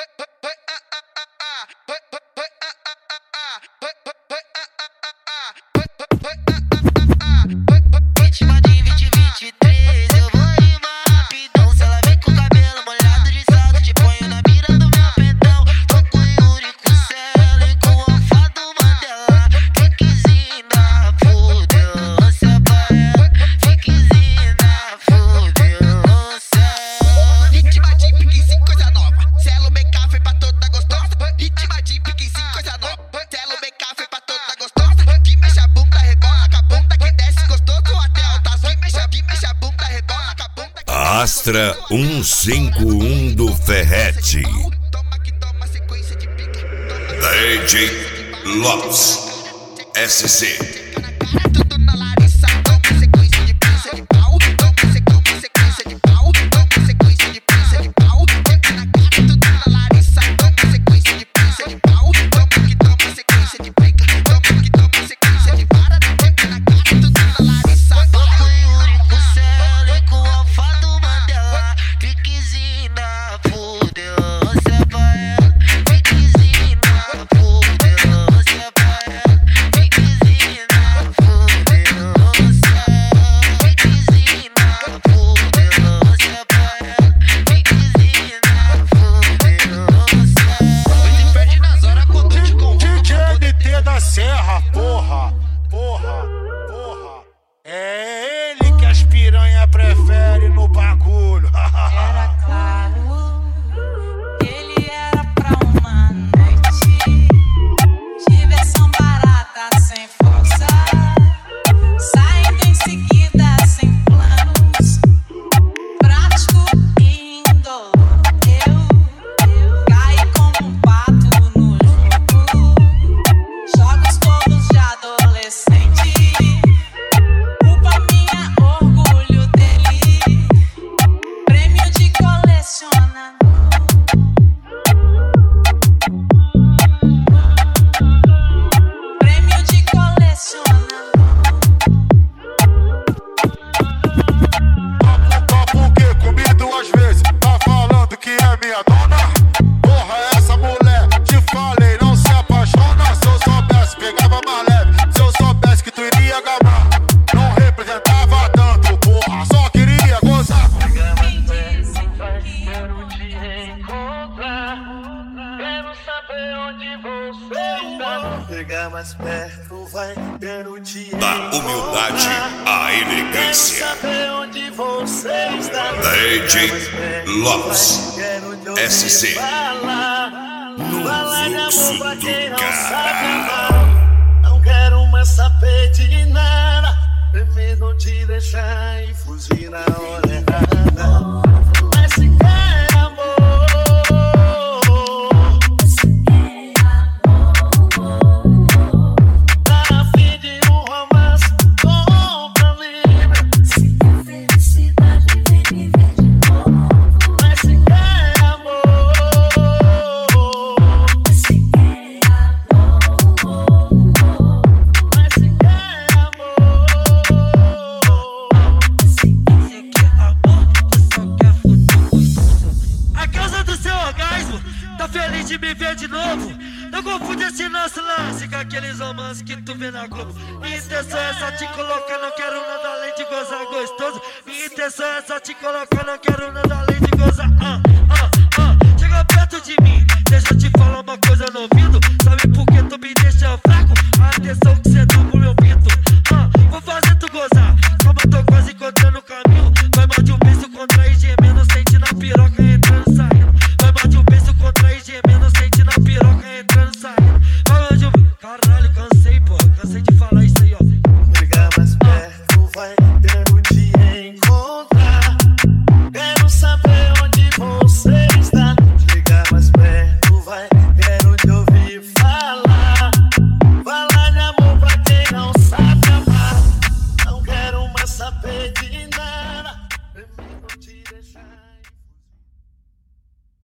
Vítima de 2023, eu vou rimar rapidão. Se ela vem com o cabelo molhado de salto, te ponho na mira do meu pedão. Tô com o Yuri, com o Celo e com o Alfa do Mandela. Fiquezinho da fudência, pai. Fiquezinho da fudência. Ritma de piquezinho, coisa nova. Celo BK foi pra toda gostosa. Ritma de piquezinho, coisa nova. Celo BK foi pra toda gostosa. Que mexe a bunda, rebola com a bunda. Que desce gostoso até altas. Que mexe a bunda, rebola com a bunda. Astra 151 do Ferrete. Toma que toma sequência de pique. DJ Lopes SC. Tudo na Larissa. Toma sequência de pizza de pau. Toma sequência de pau. Toma sequência de pizza de pau. Tenta na cara, tudo na Larissa. Toma sequência de pizza de pau. Toma que toma sequência de pica. Toma que toma sequência de para. Tenta na cara, tudo na Larissa. Tô com o Yuri, com o Celo e com o Alfa do Mandela. Piquezinho da fudência, pai. Fiquezinho da fudência, pai. Fiquezinho da fudência. Fiquezinho da fudência, pai. Fiquezinho da fudência. Se perde nas horas quando eu te convido. DJ NT da Serra, porra. É ele que as piranha prefere no bagulho. Era claro, ele era pra uma noite, diversão barata sem força, saindo em seguida sem planos, prático e indolor. Eu caí como um pato no jogo, jogos todos de adolescente. Culpa minha, orgulho dele, prêmio de colecionador. Prêmio de colecionador. Por que comi duas vezes? Tá falando que é minha dona? Porra, essa mulher, te falei, não se apaixona. Se eu soubesse, pegava mais leve. Se eu soubesse que tu iria gamar, não representava tanto, porra, só queria gozar. Quem disse que Quero te encontrar. Quero saber onde você está. Chegar mais perto, vai, quero te Da humildade à elegância. saber onde você está. DJ Lopes Quero te ouvir SC. falar. No Falar de fluxo amor pra quem do não sabe caralho. amar. Não quero mais saber de nada. Prefiro te deixar e fugir na hora errada. Mas se quer amor, tá a fim de um romance, compra livre. Mas se quer amor, mas se quer A causa do seu orgasmo, tá feliz de me ver de novo? Não confunde esse nosso lance com aqueles romances que tu vê na Globo. Minha intenção é só te colocar, não quero nada além de gozar gostoso. Minha intenção é só te colocar, não quero nada além de gozar.